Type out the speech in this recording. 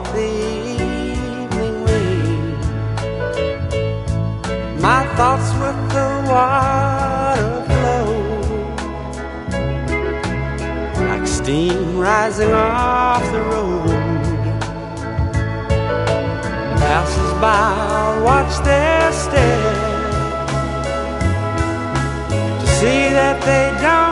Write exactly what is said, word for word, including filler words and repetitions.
the evening rain. My thoughts with the water flow, like steam rising off the road. Passers by, I'll watch their stare to see that they don't